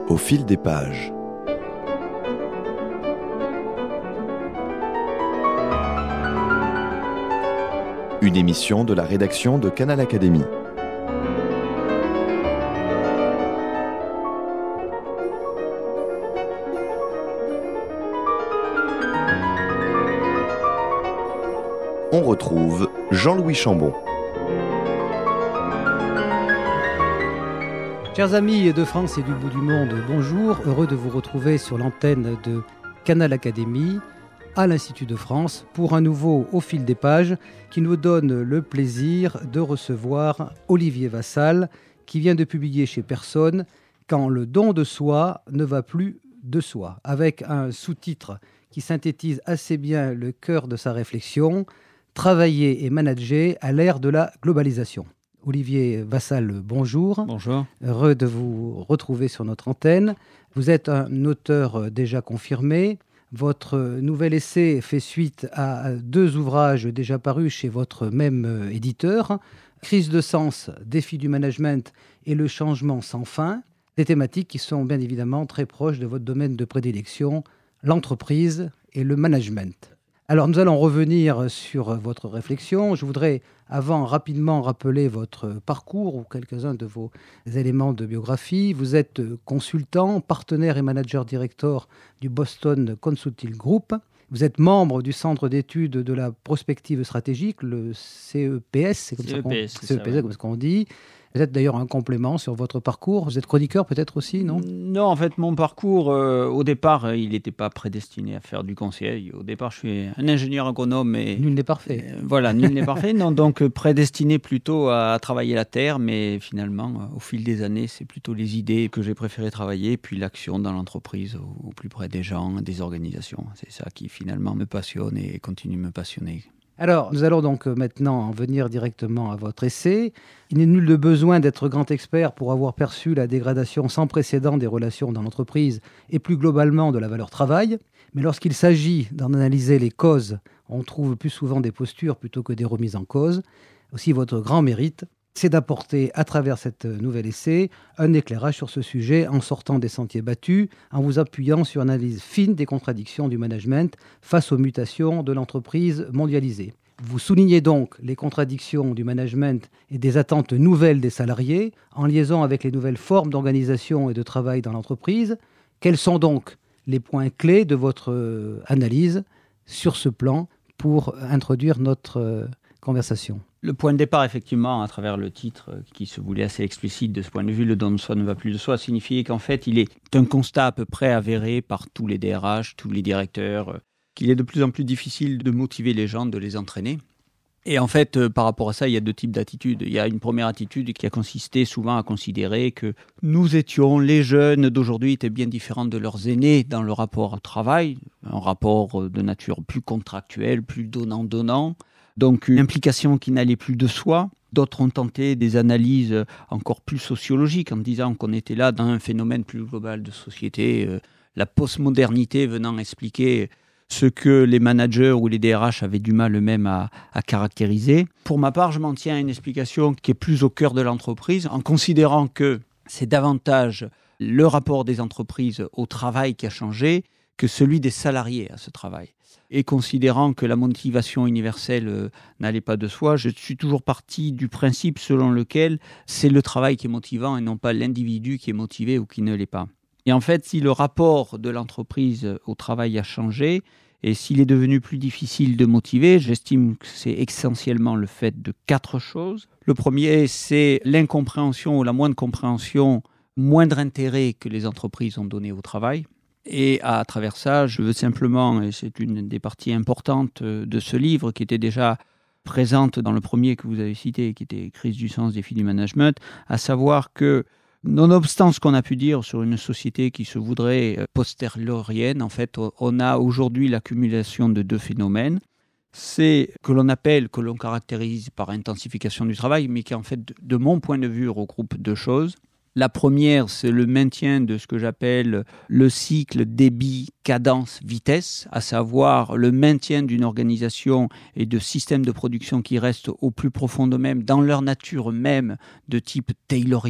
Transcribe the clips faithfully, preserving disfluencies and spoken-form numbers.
Au fil des pages. Une émission de la rédaction de Canal Académie. On retrouve Jean-Louis Chambon. Chers amis de France et du bout du monde, bonjour. Heureux de vous retrouver sur l'antenne de Canal Académie à l'Institut de France pour un nouveau Au fil des pages qui nous donne le plaisir de recevoir Olivier Vassal qui vient de publier chez Personne « Quand le don de soi ne va plus de soi » avec un sous-titre qui synthétise assez bien le cœur de sa réflexion « Travailler et manager à l'ère de la globalisation ». Olivier Vassal, bonjour. Bonjour. Heureux de vous retrouver sur notre antenne. Vous êtes un auteur déjà confirmé. Votre nouvel essai fait suite à deux ouvrages déjà parus chez votre même éditeur. Crise de sens, défi du management et le changement sans fin. Des thématiques qui sont bien évidemment très proches de votre domaine de prédilection, l'entreprise et le management. Alors, nous allons revenir sur votre réflexion. Je voudrais, avant, rapidement rappeler votre parcours ou quelques-uns de vos éléments de biographie. Vous êtes consultant, partenaire et manager director du Boston Consulting Group. Vous êtes membre du Centre d'études de la prospective stratégique, le C E P S, c'est comme ça qu'on, C E P S, C E P S, ça, comme ce qu'on dit. Vous êtes d'ailleurs un complément sur votre parcours. Vous êtes chroniqueur peut-être aussi, non ? Non, en fait, mon parcours, euh, au départ, il n'était pas prédestiné à faire du conseil. Au départ, je suis un ingénieur agronome. Et, nul n'est parfait. Euh, voilà, nul n'est parfait. Non, donc, euh, prédestiné plutôt à travailler la terre. Mais finalement, euh, au fil des années, c'est plutôt les idées que j'ai préféré travailler, puis l'action dans l'entreprise, au, au plus près des gens, des organisations. C'est ça qui finalement me passionne et continue de me passionner. Alors, nous allons donc maintenant en venir directement à votre essai. Il n'est nul de besoin d'être grand expert pour avoir perçu la dégradation sans précédent des relations dans l'entreprise et plus globalement de la valeur travail. Mais lorsqu'il s'agit d'en analyser les causes, on trouve plus souvent des postures plutôt que des remises en cause. Aussi, votre grand mérite, c'est d'apporter à travers cet nouvel essai un éclairage sur ce sujet en sortant des sentiers battus, en vous appuyant sur une analyse fine des contradictions du management face aux mutations de l'entreprise mondialisée. Vous soulignez donc les contradictions du management et des attentes nouvelles des salariés en liaison avec les nouvelles formes d'organisation et de travail dans l'entreprise. Quels sont donc les points clés de votre analyse sur ce plan pour introduire notre conversation ? Le point de départ, effectivement, à travers le titre qui se voulait assez explicite de ce point de vue, le don de soi ne va plus de soi, signifiait qu'en fait, il est un constat à peu près avéré par tous les D R H, tous les directeurs, qu'il est de plus en plus difficile de motiver les gens, de les entraîner. Et en fait, euh, par rapport à ça, il y a deux types d'attitudes. Il y a une première attitude qui a consisté souvent à considérer que nous étions, les jeunes d'aujourd'hui étaient bien différents de leurs aînés dans le rapport au travail, un rapport de nature plus contractuelle, plus donnant-donnant. Donc une implication qui n'allait plus de soi. D'autres ont tenté des analyses encore plus sociologiques en disant qu'on était là dans un phénomène plus global de société, euh, la postmodernité venant expliquer ce que les managers ou les D R H avaient du mal eux-mêmes à, à caractériser. Pour ma part, je m'en tiens à une explication qui est plus au cœur de l'entreprise, en considérant que c'est davantage le rapport des entreprises au travail qui a changé que celui des salariés à ce travail. Et considérant que la motivation universelle euh, n'allait pas de soi, je suis toujours parti du principe selon lequel c'est le travail qui est motivant et non pas l'individu qui est motivé ou qui ne l'est pas. Et en fait, si le rapport de l'entreprise au travail a changé et s'il est devenu plus difficile de motiver, j'estime que c'est essentiellement le fait de quatre choses. Le premier, c'est l'incompréhension ou la moindre compréhension, moindre intérêt que les entreprises ont donné au travail. Et à travers ça, je veux simplement, et c'est une des parties importantes de ce livre qui était déjà présente dans le premier que vous avez cité, qui était « Crise du sens, défi du management », à savoir que, nonobstant ce qu'on a pu dire sur une société qui se voudrait postériorienne, en fait, on a aujourd'hui l'accumulation de deux phénomènes. C'est que l'on appelle, que l'on caractérise par intensification du travail, mais qui en fait, de mon point de vue, regroupe deux choses. La première, c'est le maintien de ce que j'appelle le cycle débit, cadence, vitesse, à savoir le maintien d'une organisation et de systèmes de production qui restent au plus profond d'eux-mêmes, dans leur nature même de type taylorien.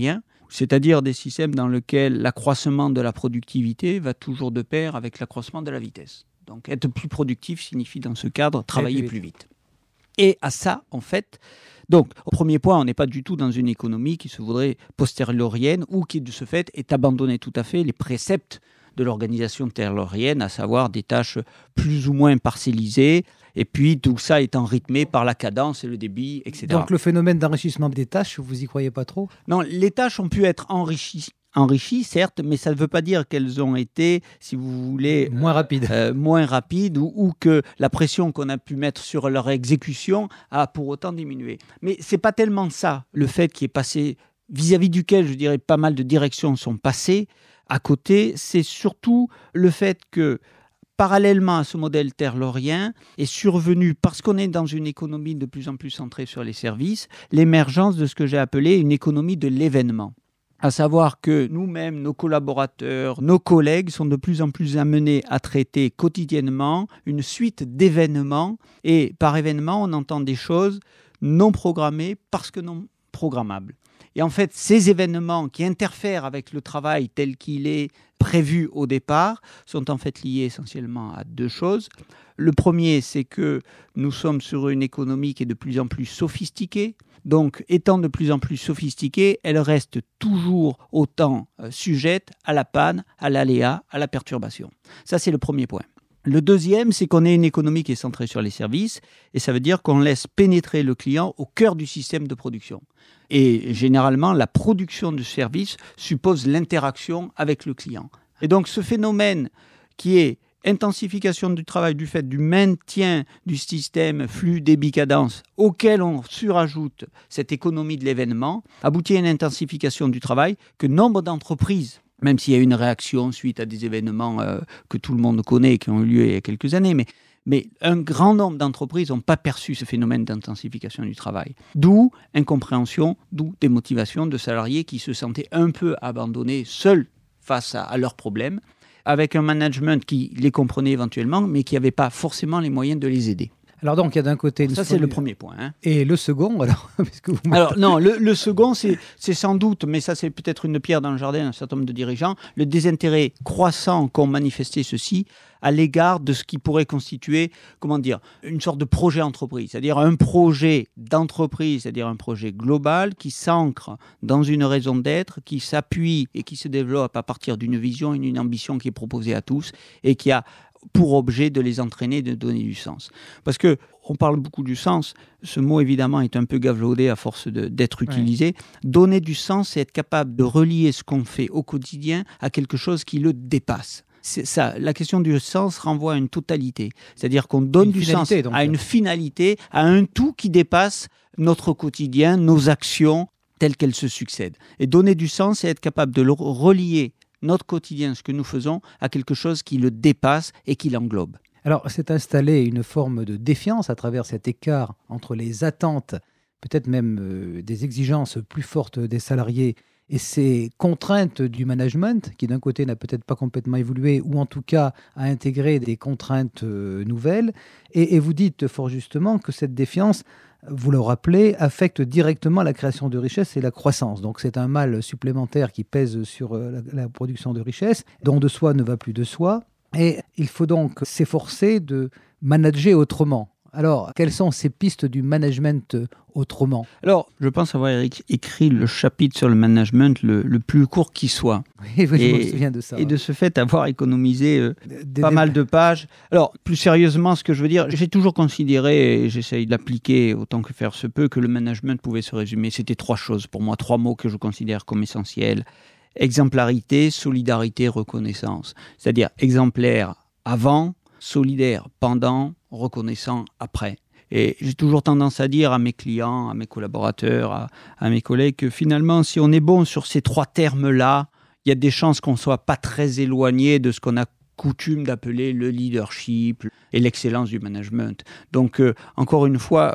c'est-à-dire des systèmes dans lesquels l'accroissement de la productivité va toujours de pair avec l'accroissement de la vitesse. Donc être plus productif signifie dans ce cadre travailler plus vite. Et à ça, en fait, donc au premier point, on n'est pas du tout dans une économie qui se voudrait postériorienne ou qui, de ce fait, est abandonnée tout à fait les préceptes de l'organisation taylorienne, à savoir des tâches plus ou moins parcellisées, et puis tout ça étant rythmé par la cadence et le débit, et cetera. Donc le phénomène d'enrichissement des tâches, vous y croyez pas trop ? Non, les tâches ont pu être enrichies. Enrichies, certes, mais ça ne veut pas dire qu'elles ont été, si vous voulez, moins rapides, euh, moins rapides ou, ou que la pression qu'on a pu mettre sur leur exécution a pour autant diminué. Mais c'est pas tellement ça, le fait qui est passé, vis-à-vis duquel, je dirais, pas mal de directions sont passées à côté, c'est surtout le fait que, parallèlement à ce modèle taylorien, est survenu, parce qu'on est dans une économie de plus en plus centrée sur les services, l'émergence de ce que j'ai appelé une économie de l'événement. À savoir que nous-mêmes, nos collaborateurs, nos collègues sont de plus en plus amenés à traiter quotidiennement une suite d'événements. Et par événement, on entend des choses non programmées parce que non programmables. Et en fait, ces événements qui interfèrent avec le travail tel qu'il est prévu au départ sont en fait liés essentiellement à deux choses. Le premier, c'est que nous sommes sur une économie qui est de plus en plus sophistiquée. Donc, étant de plus en plus sophistiquée, elle reste toujours autant euh, sujette à la panne, à l'aléa, à la perturbation. Ça, c'est le premier point. Le deuxième, c'est qu'on est une économie qui est centrée sur les services, et ça veut dire qu'on laisse pénétrer le client au cœur du système de production. Et généralement, la production du service suppose l'interaction avec le client. Et donc, ce phénomène qui est intensification du travail du fait du maintien du système flux débit cadence auquel on surajoute cette économie de l'événement aboutit à une intensification du travail que nombre d'entreprises, même s'il y a une réaction suite à des événements euh, que tout le monde connaît et qui ont eu lieu il y a quelques années, mais, mais un grand nombre d'entreprises n'ont pas perçu ce phénomène d'intensification du travail. D'où incompréhension, d'où démotivation de salariés qui se sentaient un peu abandonnés, seuls face à, à leurs problèmes, avec un management qui les comprenait éventuellement, mais qui n'avait pas forcément les moyens de les aider. Alors donc, il y a d'un côté... Une Ça, c'est le premier point. Hein. Et le second, alors puisque vous Alors non, le, le second, c'est, c'est sans doute, mais ça, c'est peut-être une pierre dans le jardin d'un certain nombre de dirigeants, le désintérêt croissant qu'ont manifesté ceux-ci à l'égard de ce qui pourrait constituer, comment dire, une sorte de projet entreprise, c'est-à-dire un projet d'entreprise, c'est-à-dire un projet global qui s'ancre dans une raison d'être, qui s'appuie et qui se développe à partir d'une vision et d'une ambition qui est proposée à tous et qui a pour objet de les entraîner, de donner du sens. Parce que on parle beaucoup du sens, ce mot évidemment est un peu galvaudé à force de, d'être utilisé. Ouais. Donner du sens, c'est être capable de relier ce qu'on fait au quotidien à quelque chose qui le dépasse. C'est ça, la question du sens renvoie à une totalité. C'est-à-dire qu'on donne une du sens donc. à une finalité, à un tout qui dépasse notre quotidien, nos actions telles qu'elles se succèdent. Et donner du sens, c'est être capable de le relier notre quotidien, ce que nous faisons, à quelque chose qui le dépasse et qui l'englobe. Alors, s'est installée une forme de défiance à travers cet écart entre les attentes, peut-être même euh, des exigences plus fortes des salariés et ces contraintes du management, qui d'un côté n'a peut-être pas complètement évolué, ou en tout cas a intégré des contraintes euh, nouvelles. Et, et vous dites fort justement que cette défiance, vous le rappelez, affecte directement la création de richesse et la croissance. Donc c'est un mal supplémentaire qui pèse sur la, la production de richesse. Don de soi ne va plus de soi. Et il faut donc s'efforcer de manager autrement. Alors, quelles sont ces pistes du management autrement ? Alors, je pense avoir écrit le chapitre sur le management le, le plus court qui soit. Oui, oui, et, je me souviens de ça. Et ouais. de ce fait, avoir économisé euh, des, pas des... mal de pages. Alors, plus sérieusement, ce que je veux dire, j'ai toujours considéré, et j'essaye d'appliquer autant que faire se peut, que le management pouvait se résumer. C'était trois choses pour moi, trois mots que je considère comme essentiels. Exemplarité, solidarité, reconnaissance. C'est-à-dire exemplaire avant, solidaire pendant, reconnaissant après. Et j'ai toujours tendance à dire à mes clients, à mes collaborateurs, à, à mes collègues que finalement, si on est bon sur ces trois termes-là, il y a des chances qu'on ne soit pas très éloigné de ce qu'on a coutume d'appeler le leadership et l'excellence du management. Donc, euh, encore une fois, euh,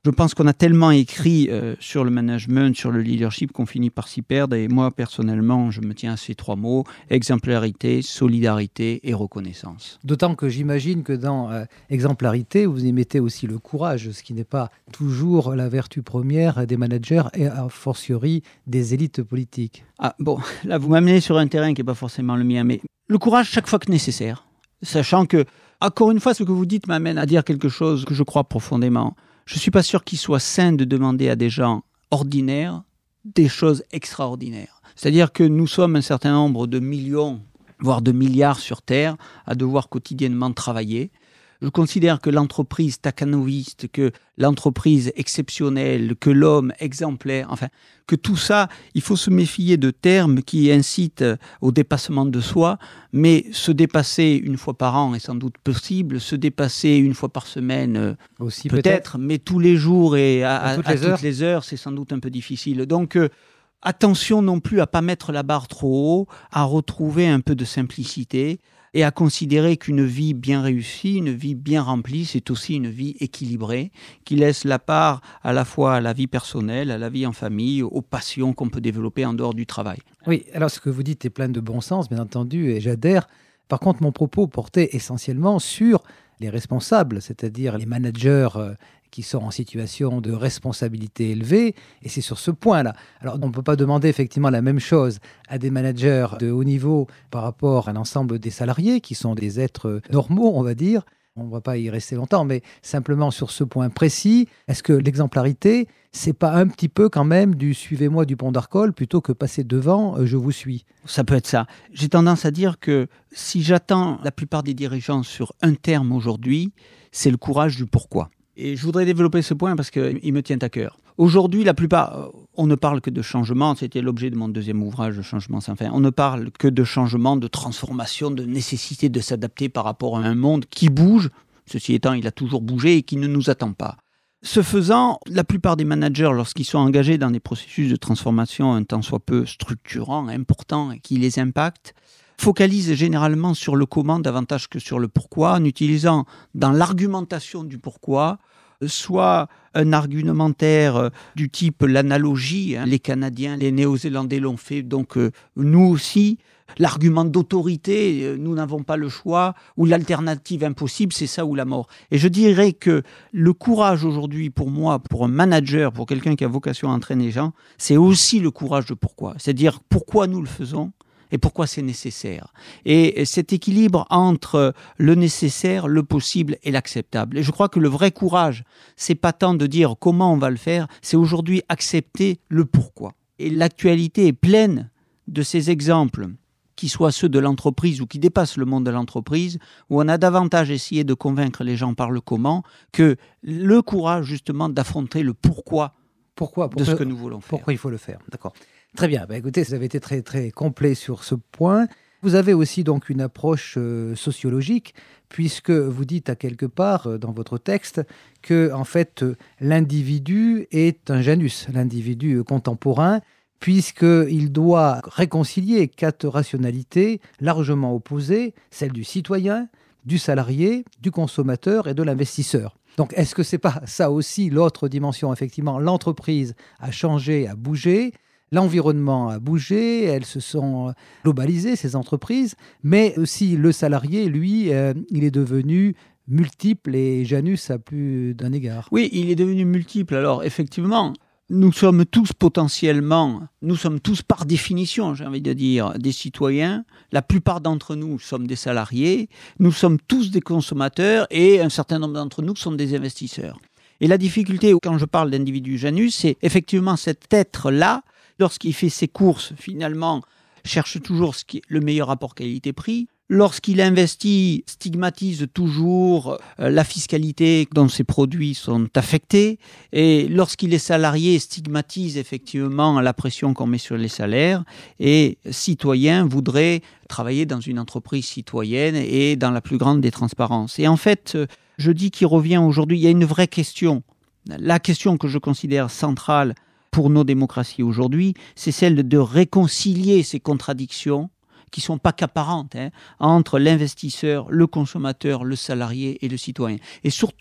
Je pense qu'on a tellement écrit euh, sur le management, sur le leadership, qu'on finit par s'y perdre. Et moi, personnellement, je me tiens à ces trois mots, exemplarité, solidarité et reconnaissance. D'autant que j'imagine que dans euh, exemplarité, vous y mettez aussi le courage, ce qui n'est pas toujours la vertu première des managers et a fortiori des élites politiques. Ah bon, là, vous m'amenez sur un terrain qui n'est pas forcément le mien, mais le courage chaque fois que nécessaire. Sachant que, encore une fois, ce que vous dites m'amène à dire quelque chose que je crois profondément. Je ne suis pas sûr qu'il soit sain de demander à des gens ordinaires des choses extraordinaires. C'est-à-dire que nous sommes un certain nombre de millions, voire de milliards sur Terre, à devoir quotidiennement travailler. Je considère que l'entreprise stakhanoviste, que l'entreprise exceptionnelle, que l'homme exemplaire, enfin, que tout ça, il faut se méfier de termes qui incitent au dépassement de soi, mais se dépasser une fois par an est sans doute possible, se dépasser une fois par semaine aussi peut-être, peut-être, mais tous les jours et à, à toutes, à, les, à heures. toutes les heures, c'est sans doute un peu difficile. Donc, euh, attention non plus à ne pas mettre la barre trop haut, à retrouver un peu de simplicité, et à considérer qu'une vie bien réussie, une vie bien remplie, c'est aussi une vie équilibrée, qui laisse la part à la fois à la vie personnelle, à la vie en famille, aux passions qu'on peut développer en dehors du travail. Oui, alors ce que vous dites est plein de bon sens, bien entendu, et j'adhère. Par contre, mon propos portait essentiellement sur les responsables, c'est-à-dire les managers euh, qui sont en situation de responsabilité élevée, et c'est sur ce point-là. Alors, on ne peut pas demander effectivement la même chose à des managers de haut niveau par rapport à l'ensemble des salariés, qui sont des êtres normaux, on va dire. On ne va pas y rester longtemps, mais simplement sur ce point précis, est-ce que l'exemplarité, c'est pas un petit peu quand même du « suivez-moi du pont d'Arcole » plutôt que passer devant euh, « je vous suis ». Ça peut être ça. J'ai tendance à dire que si j'attends la plupart des dirigeants sur un terme aujourd'hui, c'est le courage du pourquoi. Et je voudrais développer ce point parce qu'il me tient à cœur. Aujourd'hui, la plupart, on ne parle que de changement. C'était l'objet de mon deuxième ouvrage, Changement sans fin. On ne parle que de changement, de transformation, de nécessité de s'adapter par rapport à un monde qui bouge. Ceci étant, il a toujours bougé et qui ne nous attend pas. Ce faisant, la plupart des managers, lorsqu'ils sont engagés dans des processus de transformation un tant soit peu structurants, importants et qui les impactent, focalisent généralement sur le comment davantage que sur le pourquoi, en utilisant dans l'argumentation du pourquoi soit un argumentaire du type l'analogie, hein, les Canadiens, les Néo-Zélandais l'ont fait, donc euh, nous aussi, l'argument d'autorité, euh, nous n'avons pas le choix, ou l'alternative impossible, c'est ça ou la mort. Et je dirais que le courage aujourd'hui, pour moi, pour un manager, pour quelqu'un qui a vocation à entraîner les gens, c'est aussi le courage de pourquoi. C'est-à-dire pourquoi nous le faisons, et pourquoi c'est nécessaire. Et cet équilibre entre le nécessaire, le possible et l'acceptable. Et je crois que le vrai courage, c'est pas tant de dire comment on va le faire, c'est aujourd'hui accepter le pourquoi. Et l'actualité est pleine de ces exemples, qui soient ceux de l'entreprise ou qui dépassent le monde de l'entreprise, où on a davantage essayé de convaincre les gens par le comment que le courage justement d'affronter le pourquoi, pourquoi, pourquoi de ce que nous voulons faire. Pourquoi il faut le faire, d'accord. Très bien, bah, écoutez, vous avez été très, très complet sur ce point. Vous avez aussi donc une approche euh, sociologique, puisque vous dites à quelque part euh, dans votre texte que en fait, euh, l'individu est un Janus, l'individu euh, contemporain, puisqu'il doit réconcilier quatre rationalités largement opposées, celle du citoyen, du salarié, du consommateur et de l'investisseur. Donc, est-ce que ce n'est pas ça aussi l'autre dimension? Effectivement, l'entreprise a changé, a bougé. L'environnement a bougé, elles se sont globalisées, ces entreprises, mais aussi le salarié, lui, euh, il est devenu multiple et Janus à plus d'un égard. Oui, il est devenu multiple. Alors, effectivement, nous sommes tous potentiellement, nous sommes tous par définition, j'ai envie de dire, des citoyens. La plupart d'entre nous sommes des salariés, nous sommes tous des consommateurs et un certain nombre d'entre nous sont des investisseurs. Et la difficulté, quand je parle d'individu Janus, c'est effectivement cet être-là, lorsqu'il fait ses courses, finalement, cherche toujours ce qui est le meilleur rapport qualité-prix. Lorsqu'il investit, stigmatise toujours la fiscalité dont ses produits sont affectés. Et lorsqu'il est salarié, stigmatise effectivement la pression qu'on met sur les salaires. Et citoyen voudrait travailler dans une entreprise citoyenne et dans la plus grande des transparences. Et en fait, je dis qu'il revient aujourd'hui, il y a une vraie question. La question que je considère centrale pour nos démocraties aujourd'hui, c'est celle de réconcilier ces contradictions qui ne sont pas qu'apparentes hein, entre l'investisseur, le consommateur, le salarié et le citoyen. Et surtout,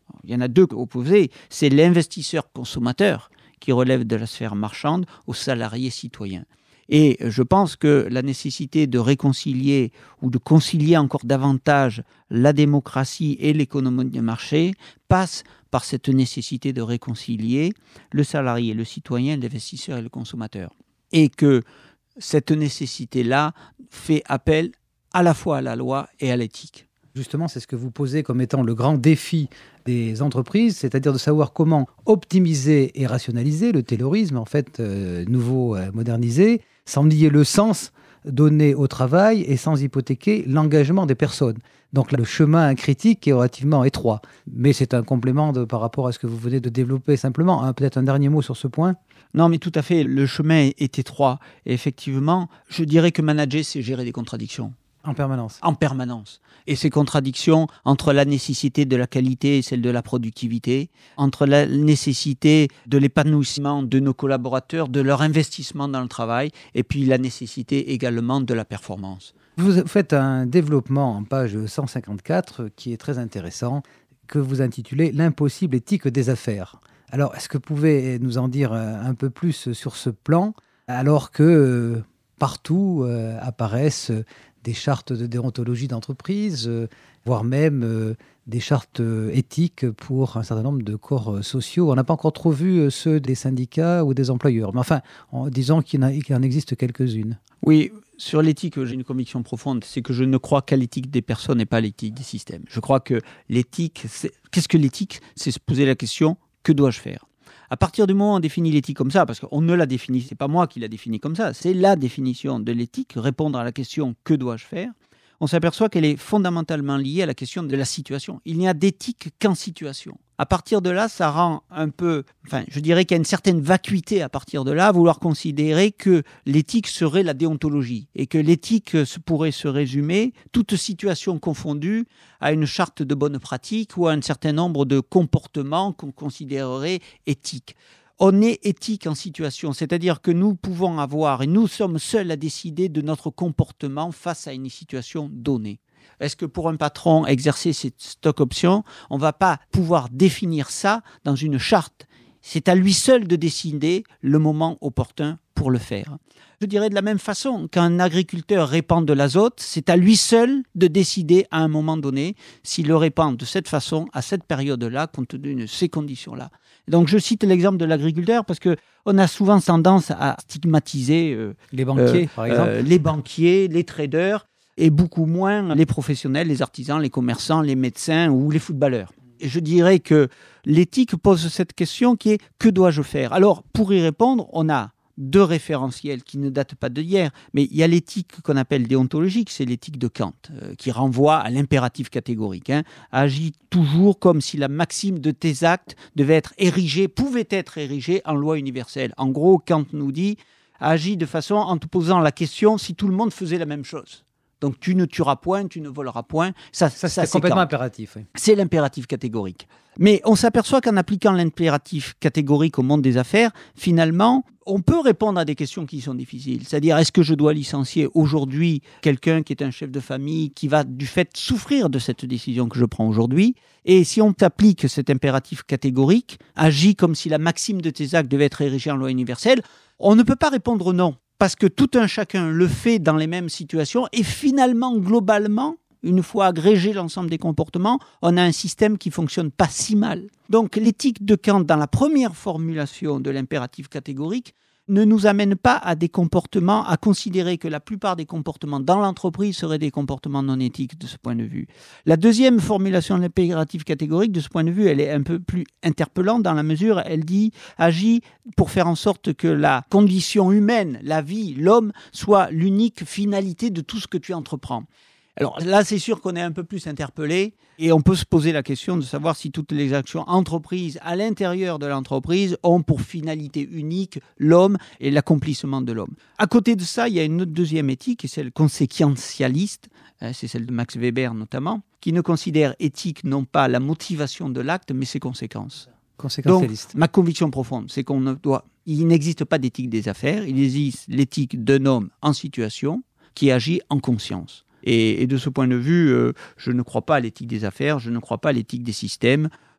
Il y en a deux opposés. C'est l'investisseur consommateur qui relève de la sphère marchande au salarié citoyen. Et je pense que la nécessité de réconcilier ou de concilier encore davantage la démocratie et l'économie de marché passe par cette nécessité de réconcilier le salarié, le citoyen, l'investisseur et le consommateur. Et que cette nécessité-là fait appel à la fois à la loi et à l'éthique. Justement, c'est ce que vous posez comme étant le grand défi des entreprises, c'est-à-dire de savoir comment optimiser et rationaliser le taylorisme, en fait, euh, nouveau, euh, modernisé, sans nier le sens donné au travail et sans hypothéquer l'engagement des personnes. Donc là, le chemin critique est relativement étroit. Mais c'est un complément de, par rapport à ce que vous venez de développer simplement. Hein, peut-être un dernier mot sur ce point. Non, mais tout à fait. Le chemin est étroit. Et effectivement, je dirais que manager, c'est gérer des contradictions. En permanence. En permanence. Et ces contradictions entre la nécessité de la qualité et celle de la productivité, entre la nécessité de l'épanouissement de nos collaborateurs, de leur investissement dans le travail, et puis la nécessité également de la performance. Vous faites un développement en page cent cinquante-quatre qui est très intéressant, que vous intitulez « L'impossible éthique des affaires ». Alors, est-ce que vous pouvez nous en dire un peu plus sur ce plan, alors que euh, partout euh, apparaissent des chartes de déontologie d'entreprise, euh, voire même euh, des chartes euh, éthiques pour un certain nombre de corps euh, sociaux. On n'a pas encore trop vu euh, ceux des syndicats ou des employeurs. Mais enfin, en disant qu'il, qu'il en existe quelques-unes. Oui, sur l'éthique, j'ai une conviction profonde, c'est que je ne crois qu'à l'éthique des personnes et pas à l'éthique des systèmes. Je crois que l'éthique, c'est... qu'est-ce que l'éthique ? C'est se poser la question, que dois-je faire ? À partir du moment où on définit l'éthique comme ça, parce qu'on ne la définit, c'est pas moi qui la définis comme ça, c'est la définition de l'éthique, répondre à la question « que dois-je faire ?», on s'aperçoit qu'elle est fondamentalement liée à la question de la situation. Il n'y a d'éthique qu'en situation. À partir de là, ça rend un peu... Enfin, je dirais qu'il y a une certaine vacuité à partir de là, à vouloir considérer que l'éthique serait la déontologie et que l'éthique pourrait se résumer, toute situation confondue, à une charte de bonne pratique ou à un certain nombre de comportements qu'on considérerait éthiques. On est éthique en situation, c'est-à-dire que nous pouvons avoir, et nous sommes seuls à décider de notre comportement face à une situation donnée. Est-ce que pour un patron, exercer cette stock option, on ne va pas pouvoir définir ça dans une charte ? C'est à lui seul de décider le moment opportun pour le faire. Je dirais de la même façon qu'un agriculteur répand de l'azote, c'est à lui seul de décider à un moment donné s'il le répand de cette façon, à cette période-là, compte tenu de ces conditions-là. Donc je cite l'exemple de l'agriculteur parce qu'on a souvent tendance à stigmatiser euh, les banquiers, euh, par exemple. Euh, les banquiers, les traders, et beaucoup moins les professionnels, les artisans, les commerçants, les médecins ou les footballeurs. Et je dirais que l'éthique pose cette question qui est « que dois-je faire ?» Alors, pour y répondre, on a deux référentiels qui ne datent pas d'hier, mais il y a l'éthique qu'on appelle déontologique, c'est l'éthique de Kant, euh, qui renvoie à l'impératif catégorique. Hein. Agis toujours comme si la maxime de tes actes devait être érigée, pouvait être érigée en loi universelle. En gros, Kant nous dit « agis de façon en te posant la question si tout le monde faisait la même chose ». Donc tu ne tueras point, tu ne voleras point. Ça, ça, ça c'est complètement Kant. impératif. Oui. C'est l'impératif catégorique. Mais on s'aperçoit qu'en appliquant l'impératif catégorique au monde des affaires, finalement, on peut répondre à des questions qui sont difficiles. C'est-à-dire, est-ce que je dois licencier aujourd'hui quelqu'un qui est un chef de famille qui va du fait souffrir de cette décision que je prends aujourd'hui ? Et si on applique cet impératif catégorique, agis comme si la maxime de tes actes devait être érigée en loi universelle, on ne peut pas répondre non. Parce que tout un chacun le fait dans les mêmes situations et finalement, globalement, une fois agrégé l'ensemble des comportements, on a un système qui ne fonctionne pas si mal. Donc l'éthique de Kant, dans la première formulation de l'impératif catégorique, ne nous amène pas à des comportements, à considérer que la plupart des comportements dans l'entreprise seraient des comportements non éthiques de ce point de vue. La deuxième formulation de l'impératif catégorique, de ce point de vue, elle est un peu plus interpellante dans la mesure, elle dit « agis pour faire en sorte que la condition humaine, la vie, l'homme, soit l'unique finalité de tout ce que tu entreprends ». Alors là, c'est sûr qu'on est un peu plus interpellé et on peut se poser la question de savoir si toutes les actions entreprises à l'intérieur de l'entreprise ont pour finalité unique l'homme et l'accomplissement de l'homme. À côté de ça, il y a une autre deuxième éthique, et celle conséquentialiste, c'est celle de Max Weber notamment, qui ne considère éthique non pas la motivation de l'acte, mais ses conséquences. Conséquentialiste. Donc, ma conviction profonde, c'est qu'on ne doit, il n'existe pas d'éthique des affaires, il existe l'éthique d'un homme en situation qui agit en conscience. Et, et de ce point de vue, euh, je ne crois pas à l'éthique des affaires, je ne crois pas à l'éthique des systèmes.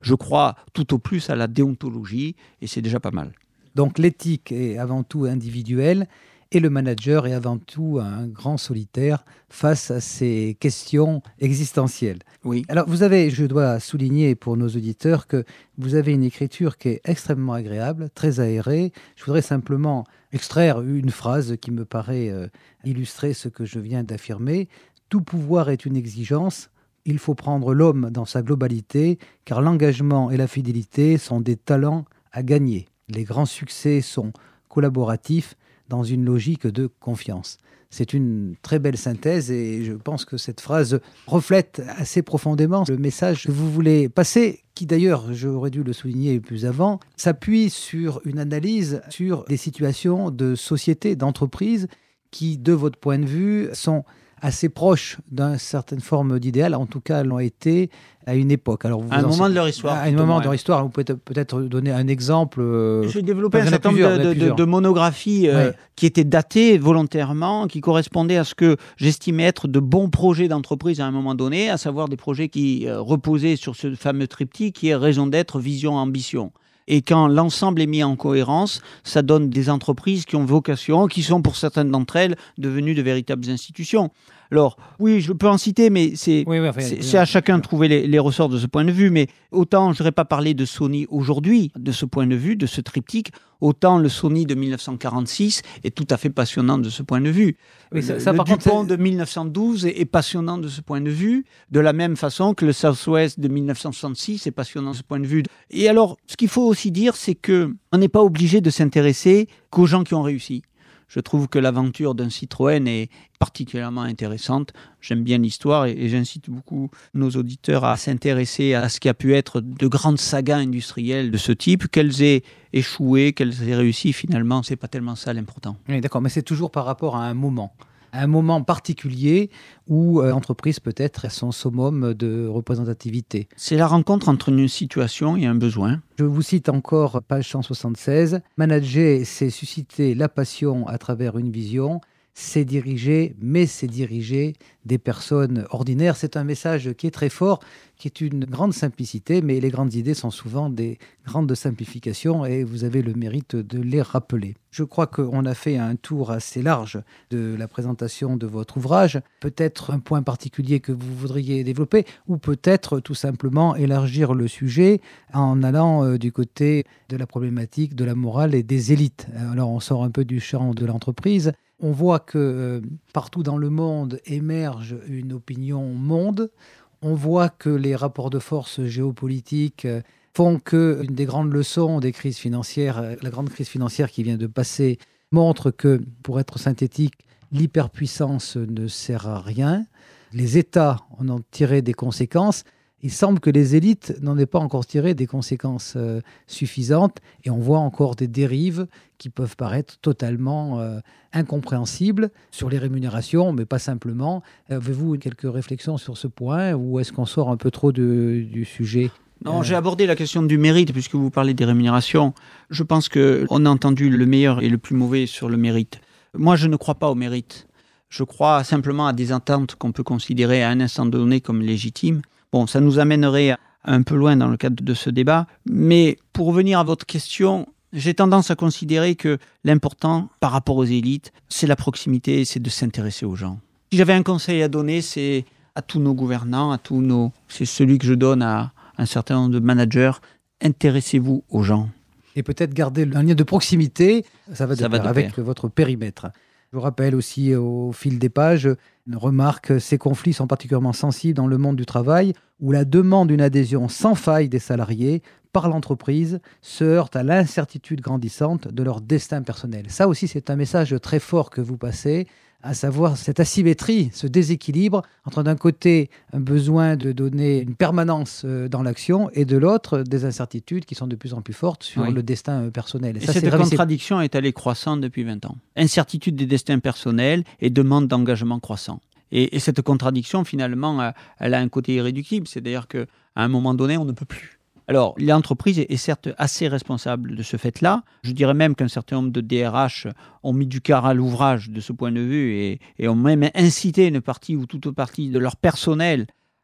Je crois tout au plus à la déontologie et c'est déjà pas mal. Donc l'éthique est avant tout individuelle et le manager est avant tout un grand solitaire face à ces questions existentielles. Oui. Alors vous avez, je dois souligner pour nos auditeurs que vous avez une écriture qui est extrêmement agréable, très aérée. Je voudrais simplement extraire une phrase qui me paraît euh, illustrer ce que je viens d'affirmer. Tout pouvoir est une exigence. Il faut prendre l'homme dans sa globalité, car l'engagement et la fidélité sont des talents à gagner. Les grands succès sont collaboratifs dans une logique de confiance. C'est une très belle synthèse et je pense que cette phrase reflète assez profondément le message que vous voulez passer, qui d'ailleurs, j'aurais dû le souligner plus avant, s'appuie sur une analyse sur des situations de société, d'entreprise qui, de votre point de vue, sont assez proches d'une certaine forme d'idéal, en tout cas l'ont été à une époque. Alors, vous à un moment en... de leur histoire. À un moment de leur histoire, vous pouvez peut-être donner un exemple. Euh... J'ai développé un certain nombre de, de, de monographies euh, ouais. qui étaient datées volontairement, qui correspondaient à ce que j'estimais être de bons projets d'entreprise à un moment donné, à savoir des projets qui euh, reposaient sur ce fameux triptyque qui est raison d'être, vision, ambition. Et quand l'ensemble est mis en cohérence, ça donne des entreprises qui ont vocation, qui sont pour certaines d'entre elles devenues de véritables institutions. Alors, oui, je peux en citer, mais c'est, oui, oui, enfin, c'est, c'est à chacun de trouver les, les ressorts de ce point de vue. Mais autant, je n'aurais pas parlé de Sony aujourd'hui, de ce point de vue, de ce triptyque, autant le Sony de mille neuf cent quarante-six est tout à fait passionnant de ce point de vue. Oui, ça, ça, le par Dupont contre, de mille neuf cent douze est, est passionnant de ce point de vue, de la même façon que le Southwest de mille neuf cent soixante-six est passionnant de ce point de vue. Et alors, ce qu'il faut aussi dire, c'est qu'on n'est pas obligé de s'intéresser qu'aux gens qui ont réussi. Je trouve que l'aventure d'un Citroën est particulièrement intéressante. J'aime bien l'histoire et, et j'incite beaucoup nos auditeurs à s'intéresser à ce qui a pu être de grandes sagas industrielles de ce type. Qu'elles aient échoué, qu'elles aient réussi, finalement, c'est pas tellement ça l'important. Oui, d'accord, mais c'est toujours par rapport à un moment. Un moment particulier où euh, l'entreprise peut être à son summum de représentativité. C'est la rencontre entre une situation et un besoin. Je vous cite encore page cent soixante-seize. Manager, c'est susciter la passion à travers une vision. C'est diriger, mais c'est diriger des personnes ordinaires. C'est un message qui est très fort, qui est une grande simplicité, mais les grandes idées sont souvent des grandes simplifications et vous avez le mérite de les rappeler. Je crois qu'on a fait un tour assez large de la présentation de votre ouvrage. Peut-être un point particulier que vous voudriez développer ou peut-être tout simplement élargir le sujet en allant euh, du côté de la problématique de la morale et des élites. Alors on sort un peu du champ de l'entreprise. On voit que euh, partout dans le monde émerge une opinion monde. On voit que les rapports de force géopolitiques euh, font qu'une des grandes leçons des crises financières, euh, la grande crise financière qui vient de passer, montre que, pour être synthétique, l'hyperpuissance ne sert à rien. Les États en ont tiré des conséquences. Il semble que les élites n'en aient pas encore tiré des conséquences euh, suffisantes et on voit encore des dérives qui peuvent paraître totalement euh, incompréhensibles sur les rémunérations, mais pas simplement. Avez-vous quelques réflexions sur ce point ou est-ce qu'on sort un peu trop de, du sujet ? Non, euh... j'ai abordé la question du mérite puisque vous parlez des rémunérations. Je pense qu'on a entendu le meilleur et le plus mauvais sur le mérite. Moi, je ne crois pas au mérite. Je crois simplement à des attentes qu'on peut considérer à un instant donné comme légitimes. Bon, ça nous amènerait un peu loin dans le cadre de ce débat, mais pour revenir à votre question, j'ai tendance à considérer que l'important par rapport aux élites, c'est la proximité, c'est de s'intéresser aux gens. Si j'avais un conseil à donner, c'est à tous nos gouvernants, à tous nos, c'est celui que je donne à un certain nombre de managers, intéressez-vous aux gens. Et peut-être garder un lien de proximité, ça va de ça pair va de avec pair. Votre périmètre. Je vous rappelle aussi au fil des pages, une remarque, ces conflits sont particulièrement sensibles dans le monde du travail où la demande d'une adhésion sans faille des salariés par l'entreprise se heurte à l'incertitude grandissante de leur destin personnel. Ça aussi, c'est un message très fort que vous passez, à savoir cette asymétrie, ce déséquilibre entre d'un côté un besoin de donner une permanence dans l'action et de l'autre des incertitudes qui sont de plus en plus fortes sur oui. le destin personnel. Et, et ça, cette contradiction est allée croissante depuis vingt ans. Incertitude des destins personnels et demande d'engagement croissant. Et, et cette contradiction, finalement, elle a un côté irréductible. C'est-à-dire qu'à un moment donné, on ne peut plus. Alors, l'entreprise est certes assez responsable de ce fait-là. Je dirais même qu'un certain nombre de D R H ont mis du cœur à l'ouvrage de ce point de vue et, et ont même incité une partie ou toute partie de leur personnel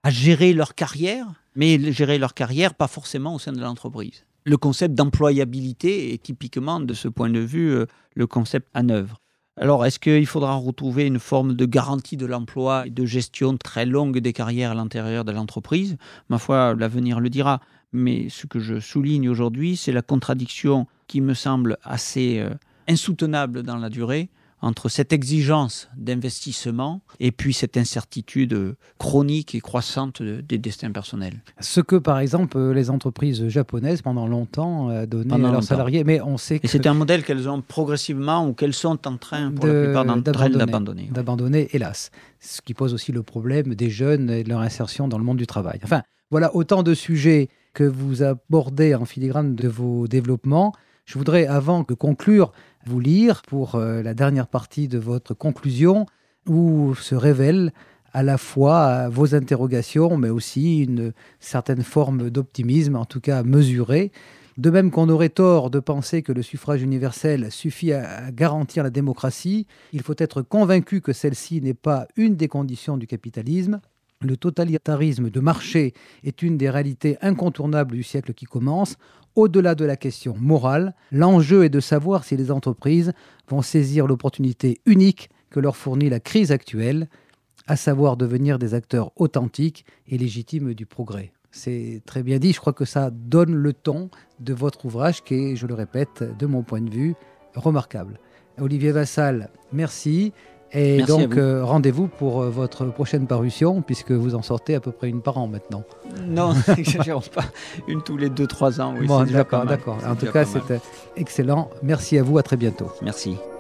à gérer leur carrière, mais gérer leur carrière pas forcément au sein de l'entreprise. Le concept d'employabilité est typiquement, de ce point de vue, euh, le concept en œuvre. Alors, est-ce qu'il faudra retrouver une forme de garantie de l'emploi et de gestion très longue des carrières à l'intérieur de l'entreprise ? Ma foi, l'avenir le dira. Mais ce que je souligne aujourd'hui, c'est la contradiction qui me semble assez euh, insoutenable dans la durée entre cette exigence d'investissement et puis cette incertitude chronique et croissante des destins personnels. Ce que, par exemple, les entreprises japonaises, pendant longtemps, euh, donnaient pendant à leurs longtemps. salariés. Mais on sait que... Et c'est un modèle qu'elles ont progressivement ou qu'elles sont en train, pour de, la plupart d'entre elles, d'abandonner. D'abandonner, hélas. Ce qui pose aussi le problème des jeunes et de leur insertion dans le monde du travail. Enfin, voilà autant de sujets que vous abordez en filigrane de vos développements. Je voudrais, avant de conclure, vous lire pour euh, la dernière partie de votre conclusion, où se révèlent à la fois vos interrogations, mais aussi une certaine forme d'optimisme, en tout cas mesurée. De même qu'on aurait tort de penser que le suffrage universel suffit à garantir la démocratie, il faut être convaincu que celle-ci n'est pas une des conditions du capitalisme. Le totalitarisme de marché est une des réalités incontournables du siècle qui commence. Au-delà de la question morale, l'enjeu est de savoir si les entreprises vont saisir l'opportunité unique que leur fournit la crise actuelle, à savoir devenir des acteurs authentiques et légitimes du progrès. C'est très bien dit, je crois que ça donne le ton de votre ouvrage qui est, je le répète, de mon point de vue, remarquable. Olivier Vassal, merci. Et Merci donc, euh, rendez-vous pour euh, votre prochaine parution, puisque vous en sortez à peu près une par an maintenant. Non, n'exagérons pas. Une tous les deux, trois ans, oui. Bon, c'est déjà d'accord, pas mal. d'accord. C'est En tout déjà cas, pas mal. c'était excellent. Merci à vous, à très bientôt. Merci.